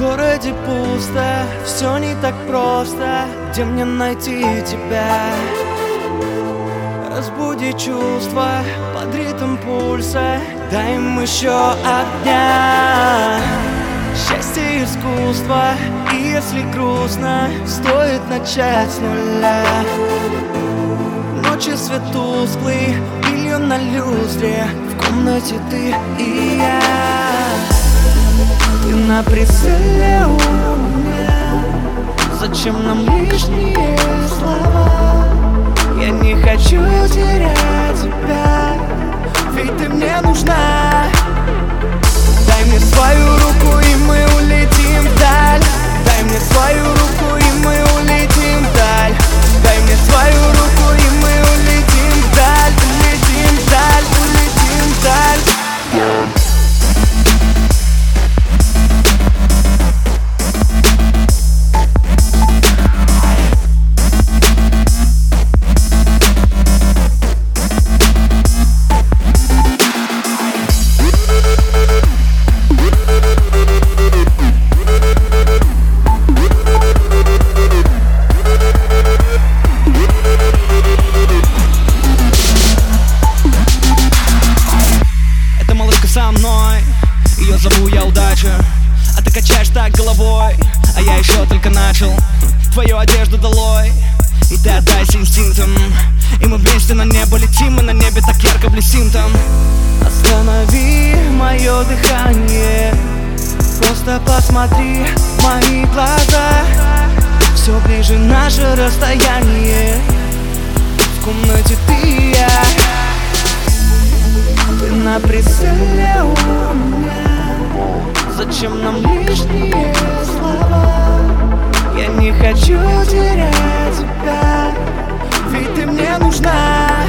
городе пусто, все не так просто. Где мне найти тебя? Разбуди чувства под ритм пульса, дай им еще огня. Счастье искусство, и если грустно, стоит начать с нуля. Ночи свет тусклый, бельем на люстре, в комнате ты и я. Ты на прицеле у меня, зачем нам лишние слова? Я не хочу терять тебя, ведь ты мне нужна. Дай мне свою руку, и мы улетим вдаль. Дай мне свою руку, и мы улетим вдаль. Дай мне свою руку, и мы улетим вдаль. Улетим вдаль, улетим вдаль. Со мной, ее зову я Удача, а ты качаешь так головой, а я еще только начал. Твою одежду долой, и ты отдайся инстинктам, и мы вместе на небо летим, и на небе так ярко блестим там. Останови мое дыхание, просто посмотри в мои глаза. Все ближе наше расстояние, в комнате ты и я. Ты на прицеле у меня, зачем нам лишние слова? Я не хочу терять тебя, ведь ты мне нужна.